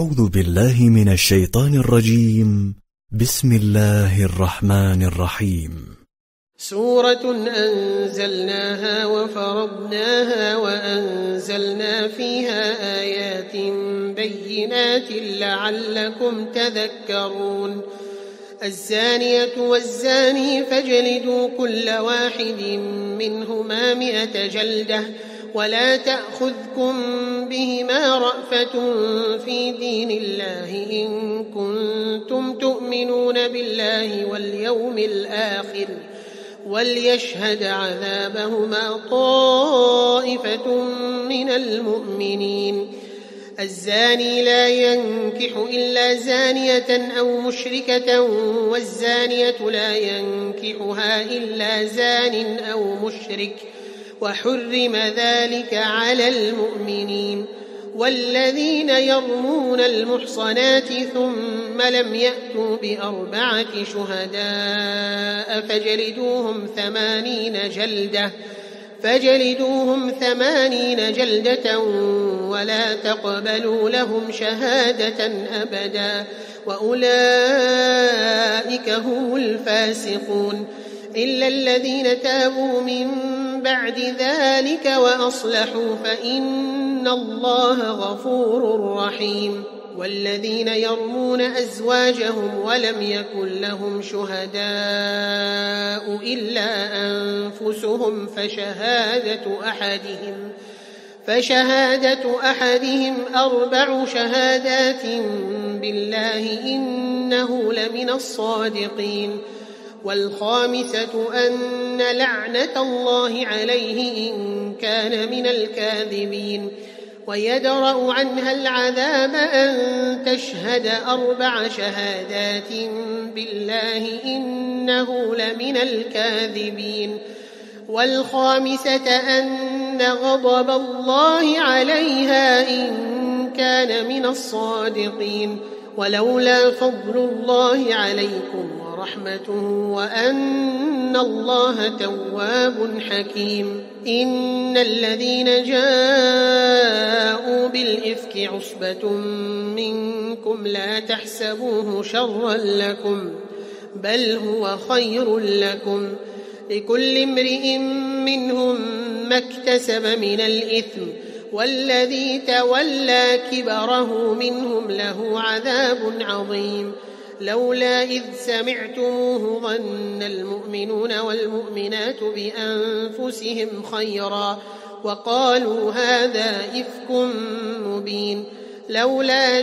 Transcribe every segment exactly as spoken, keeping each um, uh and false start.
أعوذ بالله من الشيطان الرجيم. بسم الله الرحمن الرحيم. سورة أنزلناها وفرضناها وأنزلنا فيها آيات بينات لعلكم تذكرون. الزانية والزاني فاجلدوا كل واحد منهما مئة جلدة ولا تأخذكم بهما رأفة في دين الله إن كنتم تؤمنون بالله واليوم الآخر وليشهد عذابهما طائفة من المؤمنين. الزاني لا ينكح إلا زانية أو مشركة والزانية لا ينكحها إلا زان أو مشرك وحرم ذلك على المؤمنين. والذين يرمون المحصنات ثم لم يأتوا بأربعة شهداء فاجلدوهم ثمانين جلدة فاجلدوهم ثمانين جلدة ولا تقبلوا لهم شهادة أبدا وأولئك هم الفاسقون إلا الذين تابوا من بعد ذلك وأصلحوا فإن الله غفور رحيم. والذين يرمون أزواجهم ولم يكن لهم شهداء إلا أنفسهم فشهادة أحدهم فشهادة أحدهم أربع شهادات بالله إنه لمن الصادقين. والخامسة أن لعنة الله عليه إن كان من الكاذبين. ويدرأ عنها العذاب أن تشهد أربع شهادات بالله إنه لمن الكاذبين. والخامسة أن غضب الله عليها إن كان من الصادقين. ولولا فضل الله عليكم ورحمته وأن الله تواب حكيم. إن الذين جاءوا بالإفك عصبة منكم لا تحسبوه شرا لكم بل هو خير لكم لكل امرئ منهم ما اكتسب من الإثم والذي تولى كبره منهم له عذاب عظيم. لولا إذ سمعتموه ظن المؤمنون والمؤمنات بأنفسهم خيرا وقالوا هذا إفك مبين. لولا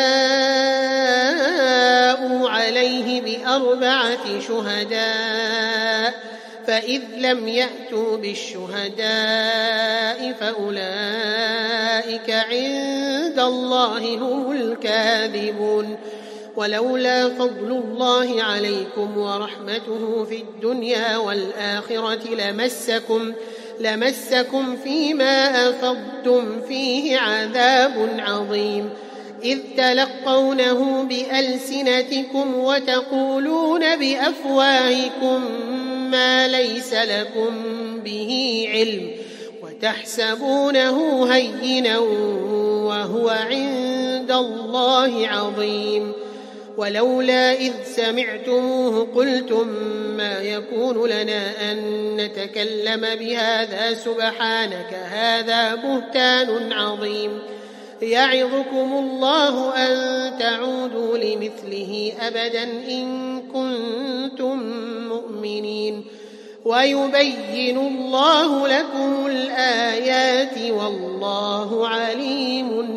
جاءوا عليه بأربعة شهداء فإذ لم يأتوا بالشهداء فأولئك عند الله هم الكاذبون. ولولا فضل الله عليكم ورحمته في الدنيا والآخرة لمسكم لمسكم فيما أفضتم فيه عذاب عظيم. إذ تلقونه بألسنتكم وتقولون بأفواهكم ما ليس لكم به علم وتحسبونه هينا وهو عند الله عظيم. ولولا إذ سمعتموه قلتم ما يكون لنا أن نتكلم بهذا سبحانك هذا بهتان عظيم. يعظكم الله أن تعودوا لمثله أبدا إن كنتم مؤمنين ويبين الله لكم الآيات والله عليم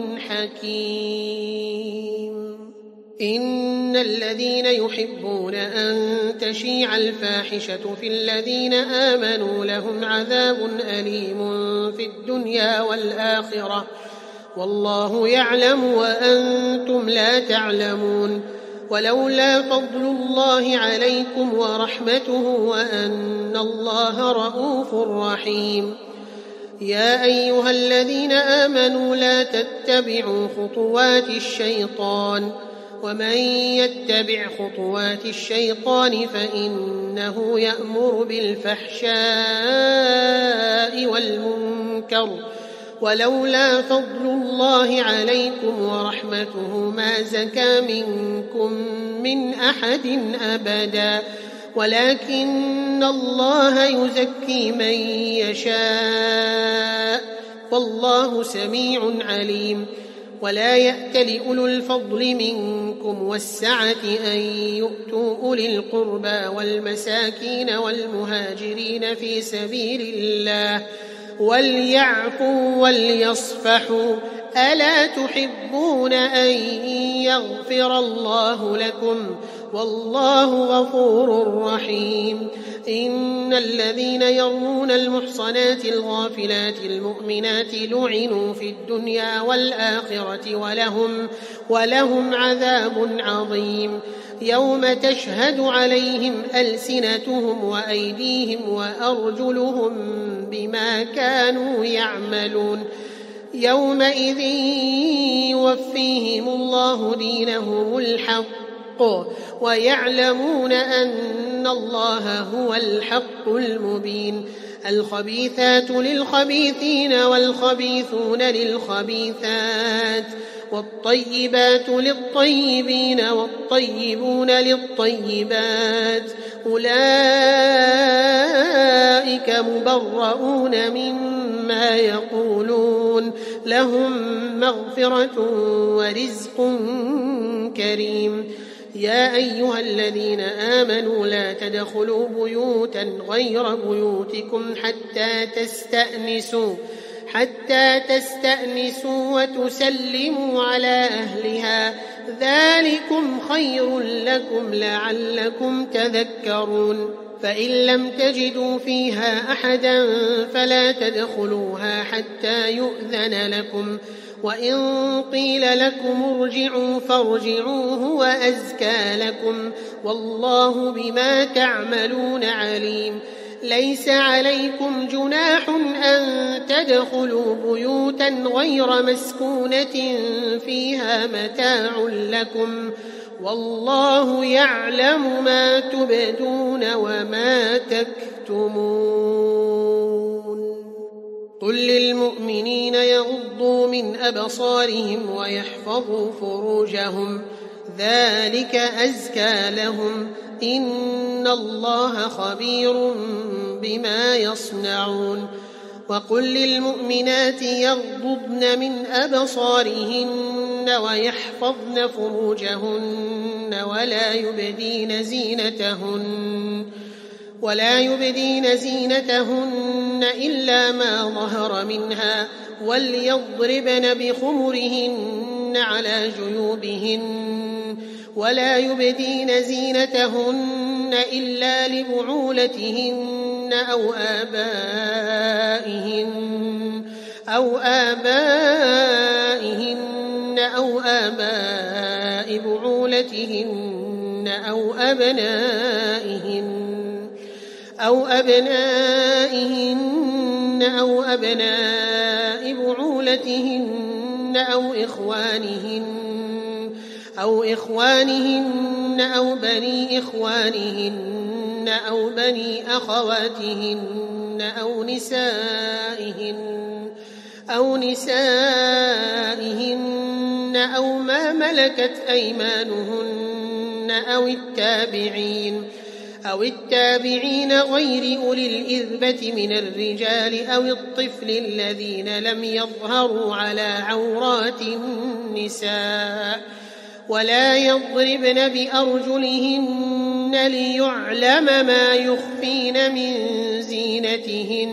حكيم. إن الذين يحبون أن تشيع الفاحشة في الذين آمنوا لهم عذاب أليم في الدنيا والآخرة والله يعلم وأنتم لا تعلمون. ولولا فضل الله عليكم ورحمته وأن الله رءوف رحيم. يا أيها الذين آمنوا لا تتبعوا خطوات الشيطان ومن يتبع خطوات الشيطان فإنه يأمر بالفحشاء والمنكر ولولا فضل الله عليكم ورحمته ما زكى منكم من أحد أبدا ولكن الله يزكي من يشاء والله سميع عليم. ولا يأتل أولو الفضل منكم والسعة أن يؤتوا أولي القربى والمساكين والمهاجرين في سبيل الله وليعفوا وليصفحوا ألا تحبون أن يغفر الله لكم والله غفور رحيم. إن الذين يرمون المحصنات الغافلات المؤمنات لعنوا في الدنيا والآخرة ولهم, ولهم عذاب عظيم يوم تشهد عليهم ألسنتهم وأيديهم وأرجلهم بما كانوا يعملون يومئذ يوفيهم الله دينهم الحق ويعلمون أن الله هو الحق المبين. الخبيثات للخبيثين والخبيثون للخبيثات والطيبات للطيبين والطيبون للطيبات أولئك مبرؤون مما يقولون لهم مغفرة ورزق كريم. يا أيها الذين آمنوا لا تدخلوا بيوتا غير بيوتكم حتى تستأنسوا حتى تستأنسوا وتسلموا على أهلها ذلكم خير لكم لعلكم تذكرون. فإن لم تجدوا فيها أحدا فلا تدخلوها حتى يؤذن لكم وإن قيل لكم ارجعوا فارجعوا هو أزكى لكم والله بما تعملون عليم. ليس عليكم جناح أن تدخلوا بيوتا غير مسكونة فيها متاع لكم والله يعلم ما تبدون وما تكتمون. قل للمؤمنين يغضوا من أبصارهم ويحفظوا فروجهم ذلك أزكى لهم إن الله خبير بما يصنعون. وقل للمؤمنات يغضضن من أبصارهن ويحفظن فروجهن ولا يبدين زينتهن ولا يبدين زينتهن إلا ما ظهر منها وليضربن بخمرهن على جيوبهن ولا يبدين زينتهن إلا لبعولتهن أو آبائهن أو آبائهن أو آباء بعولتهن أو أبنائهن أو أبنائهن أو أبناء بعولتهن أو إخوانهن أو إخوانهن أو بني إخوانهن أو بني أخواتهن أو نسائهن أو نسائهن أو ما ملكت أيمانهن أو التابعين أو التابعين غير أولي الإذبة من الرجال أو الطفل الذين لم يظهروا على عورات النساء ولا يضربن بأرجلهن ليعلم ما يخفين من زينتهن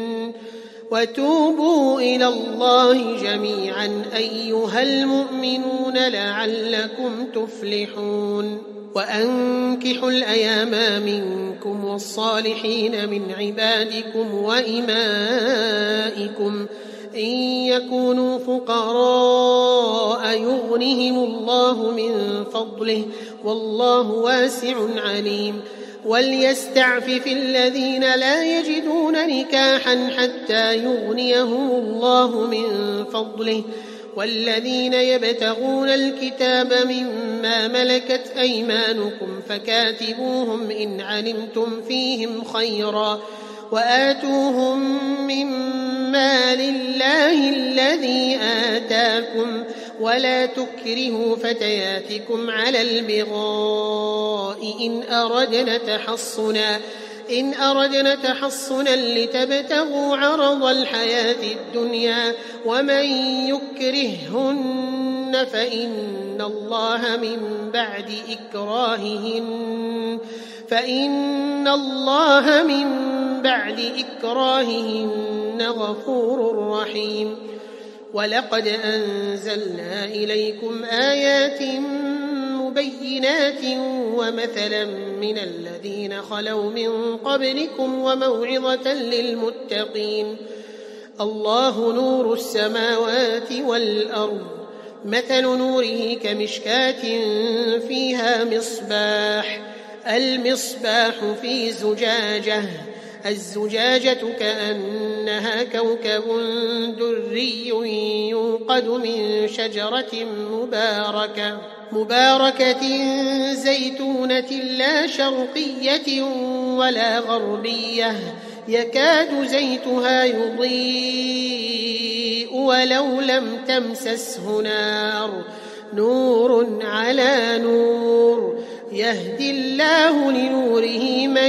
وتوبوا إلى الله جميعا أيها المؤمنون لعلكم تفلحون. وأنكحوا الأيام منكم والصالحين من عبادكم وإمائكم إن يكونوا فقراء يغنهم الله من فضله والله واسع عليم. وليستعفف الذين لا يجدون نكاحا حتى يغنيهم الله من فضله والذين يبتغون الكتاب مما ملكت أيمانكم فكاتبوهم إن علمتم فيهم خيرا وآتوهم مما لله الذي آتاكم ولا تكرهوا فتياتكم على البغاء إن أردنا تحصنا إن أردنا تحصنا لتبتغوا عرض الحياة الدنيا ومن يكرههن فإن الله من بعد إكراههن فإن الله من بعد إكراههن غفور رحيم. ولقد أنزلنا إليكم آيات مبينات ومثلا من الذين خلوا من قبلكم وموعظة للمتقين. الله نور السماوات والأرض مثل نوره كمشكاة فيها مصباح المصباح في زجاجة الزجاجة كأنها كوكب دري يوقد من شجرة مباركة مباركة زيتونة لا شرقية ولا غربية يكاد زيتها يضيء ولو لم تمسسه نار نور على نور يهدي الله لنوره من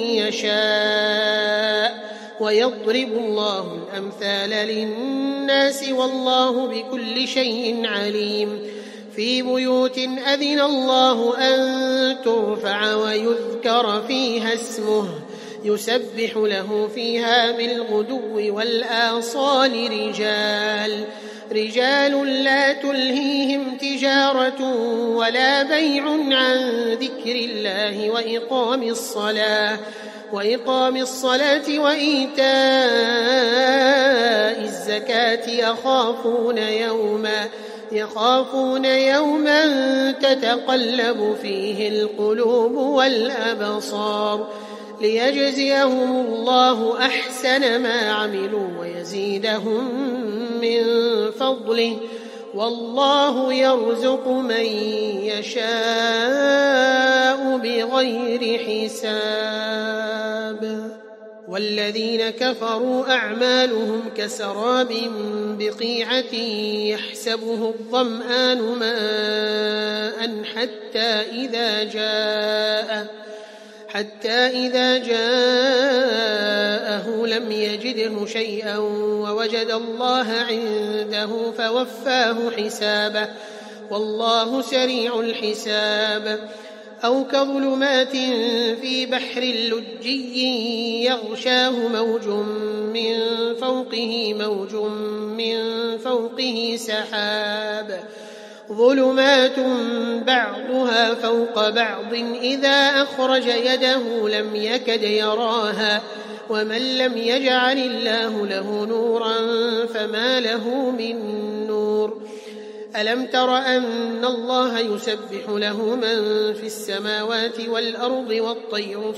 يشاء ويضرب الله الأمثال للناس والله بكل شيء عليم. في بيوت أذن الله أن ترفع ويذكر فيها اسمه يسبح له فيها بالغدو والآصال رجال رجال لا تلهيهم تجارة ولا بيع عن ذكر الله وإقام الصلاة وإقام الصلاة وإيتاء الزكاة يخافون يوما يخافون يوما تتقلب فيه القلوب والأبصار ليجزيهم الله أحسن ما عملوا ويزيدهم من فضله والله يرزق من يشاء بغير حساب. والذين كفروا أعمالهم كسراب بقيعة يحسبه الظمآن ماء حتى إذا جاء حتى إذا جاءه لم يجده شيئا ووجد الله عنده فوفاه حسابه والله سريع الحساب. أو كظلمات في بحر لجي يغشاه موج من فوقه موج من فوقه سحاب ظلمات بعضها فوق بعض إذا أخرج يده لم يكد يراها ومن لم يجعل الله له نورا فما له من نور. ألم تر أن الله يسبح له من في السماوات والأرض والطير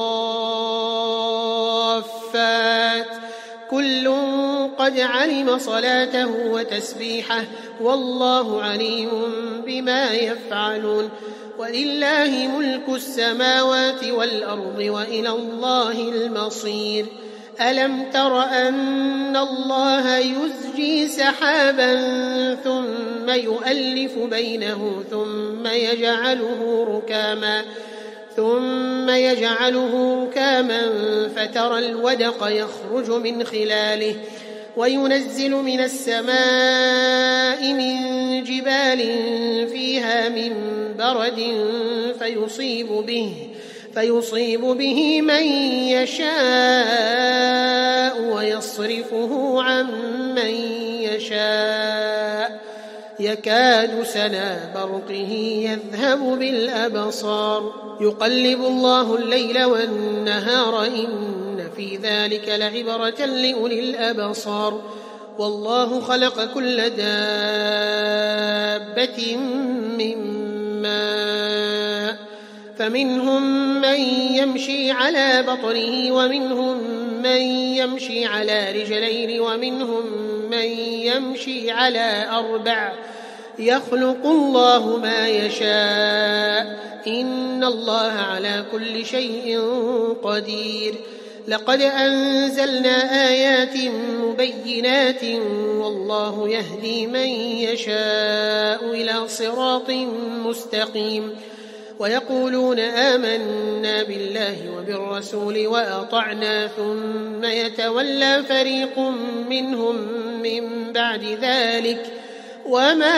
صافات كل قد علم صلاته وتسبيحه والله عليم بما يفعلون. ولله ملك السماوات والأرض وإلى الله المصير. ألم تر أن الله يزجي سحابا ثم يؤلف بينه ثم يجعله ركاما ثم يجعله ركاما فترى الودق يخرج من خلاله وينزل من السماء من جبال فيها من برد فيصيب به فيصيب به من يشاء ويصرفه عن من يشاء يكاد سنا برقه يذهب بالأبصار يقلب الله الليل والنهار إن في ذلك لعبرة لأولي الأبصار. والله خلق كل دابة من ماء فمنهم من يمشي على بطنه ومنهم من يمشي على رجلين ومنهم من يمشي على أربع يخلق الله ما يشاء إن الله على كل شيء قدير. لقد أنزلنا آيات مبينات والله يهدي من يشاء إلى صراط مستقيم ويقولون آمنا بالله وبالرسول وأطعنا ثم يتولى فريق منهم من بعد ذلك وما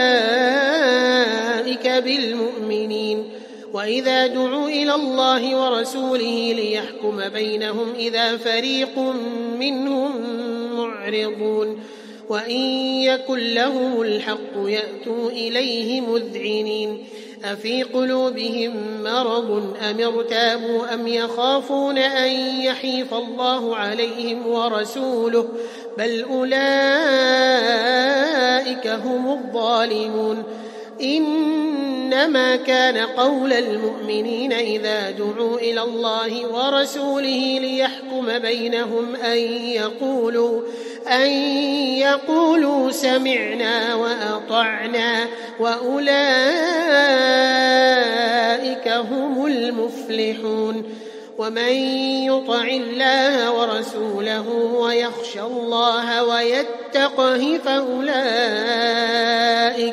أولئك بالمؤمنين وإذا دعوا إلى الله ورسوله ليحكم بينهم إذا فريق منهم معرضون وإن يكن لهم الحق يأتوا إليه مذعنين أفي قلوبهم مرض أم ارتابوا أم يخافون أن يحيف الله عليهم ورسوله بل أولئك هم الظالمون إنما كان قول المؤمنين إذا دعوا إلى الله ورسوله ليحكم بينهم أن يقولوا أن يقولوا سمعنا وأطعنا وأولئك هم المفلحون ومن يطع الله ورسوله ويخشى الله ويتقه فأولئك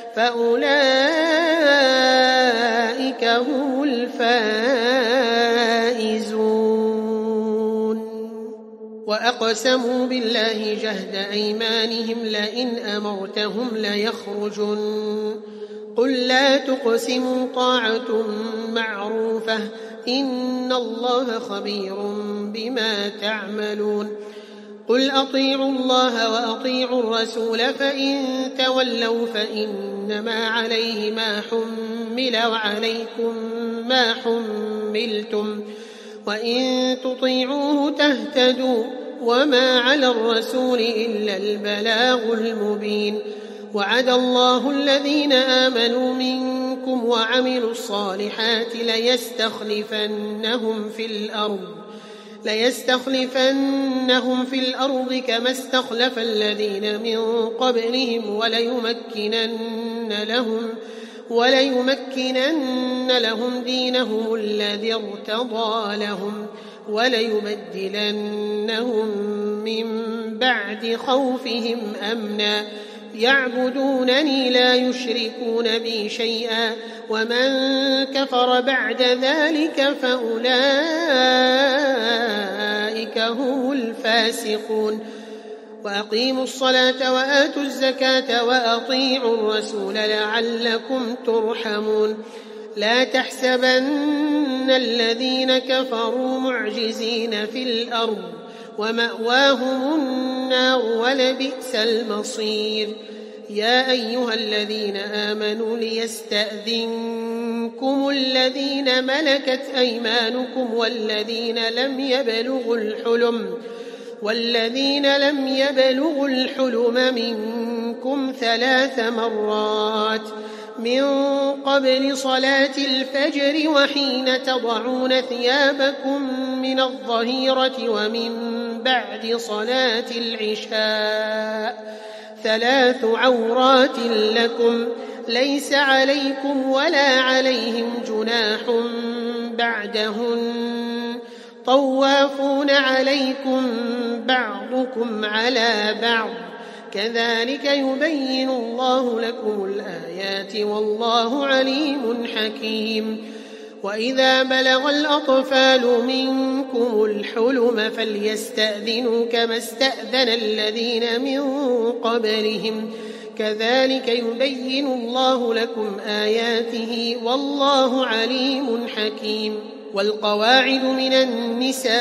فأولئك هم الفائزون وأقسموا بالله جهد أيمانهم لئن أمرتهم ليخرجن قل لا تقسموا طاعة معروفة إن الله خبير بما تعملون قل أطيعوا الله وأطيعوا الرسول فإن تولوا فإنما عليه ما حمل وعليكم ما حملتم وإن تطيعوه تهتدوا وما على الرسول إلا البلاغ المبين وعد الله الذين آمنوا منكم وعملوا الصالحات ليستخلفنهم في الأرض ليستخلفنهم في الأرض كما استخلف الذين من قبلهم وليمكنن لهم وليمكنن لهم دينهم الذي ارتضى لهم وليبدلنهم من بعد خوفهم أمنا يعبدونني لا يشركون بي شيئا ومن كفر بعد ذلك فأولئك هم الفاسقون وأقيموا الصلاة وآتوا الزكاة وأطيعوا الرسول لعلكم ترحمون لا تحسبن الذين كفروا معجزين في الأرض ومأواهم النار ولبئس المصير يا أيها الذين آمنوا ليستأذنكم الذين ملكت أيمانكم والذين لم يبلغوا الحلم والذين لم يبلغوا الحلم منكم ثلاث مرات من قبل صلاة الفجر وحين تضعون ثيابكم من الظهيرة ومن بعد صلاة العشاء ثلاث عورات لكم ليس عليكم ولا عليهم جناح بعدهن طوافون عليكم بعضكم على بعض كذلك يبين الله لكم الآيات والله عليم حكيم وإذا بلغ الأطفال منكم الحلم فليستأذنوا كما استأذن الذين من قبلهم كذلك يبين الله لكم آياته والله عليم حكيم والقواعد من النساء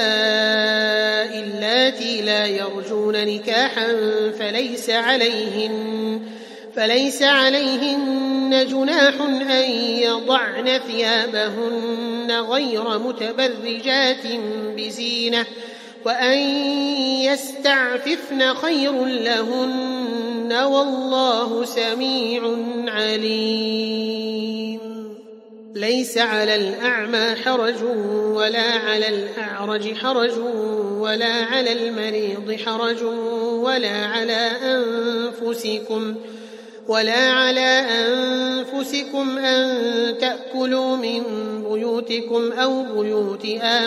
اللاتي لا يرجون نكاحا فليس عليهن فليس عليهن جناح أن يضعن ثيابهن غير متبرجات بزينة وأن يستعففن خير لهن والله سميع عليم ليس على الأعمى حرج ولا على الأعرج حرج ولا على المريض حرج ولا على أنفسكم ولا على أنفسكم أن تأكلوا من بيوتكم أو بيوت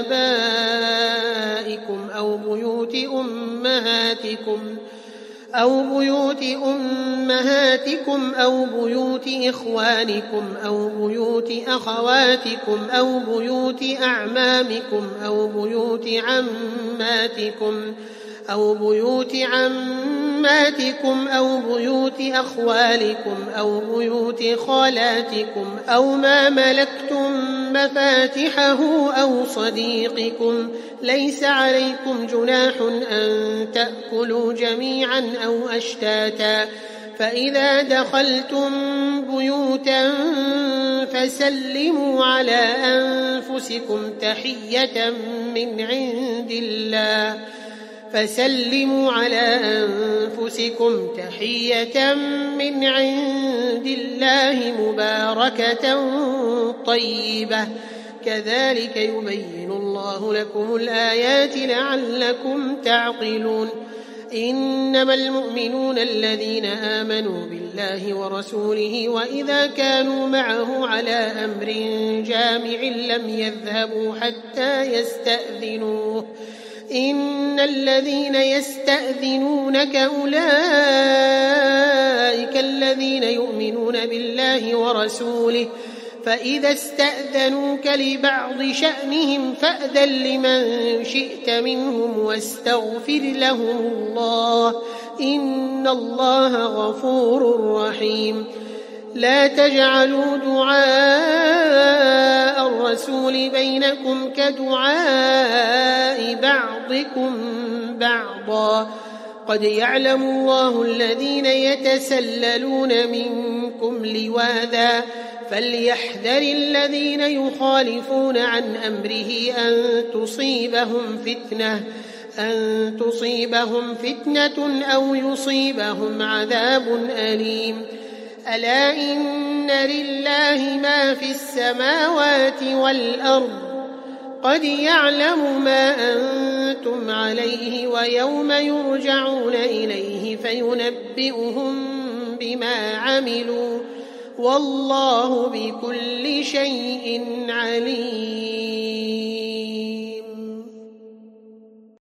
آبائكم أو بيوت أمهاتكم أو بيوت أمهاتكم أو بيوت إخوانكم أو بيوت أخواتكم أو بيوت أعمامكم أو بيوت عماتكم أو بيوت عماتكم أو بيوت أخوالكم أو بيوت خالاتكم أو ما ملكتم مفاتحه أو صديقكم. ليس عليكم جناح أن تأكلوا جميعا أو أشتاتا، فإذا دخلتم بيوتا فسلموا على أنفسكم تحية من عند الله فسلموا على أنفسكم تحية من عند الله مباركة طيبة، كذلك يبين الله لكم الآيات لعلكم تعقلون. إنما المؤمنون الذين آمنوا بالله ورسوله وإذا كانوا معه على أمر جامع لم يذهبوا حتى يستأذنوه. إن الذين يستأذنونك أولئك الذين يؤمنون بالله ورسوله، فإذا استأذنوك لبعض شأنهم فأذن لمن شئت منهم واستغفر لهم الله، إن الله غفور رحيم. لا تجعلوا دعاء الرسول بينكم كدعاء بعضكم بعضا، قد يعلم الله الذين يتسللون منكم لواذا، فليحذر الذين يخالفون عن أمره أن تصيبهم فتنة أن تصيبهم فتنة أو يصيبهم عذاب أليم. ألا إن لله ما في السماوات والأرض، قد يعلم ما أنتم عليه ويوم يرجعون إليه فينبئهم بما عملوا، والله بكل شيء عليم.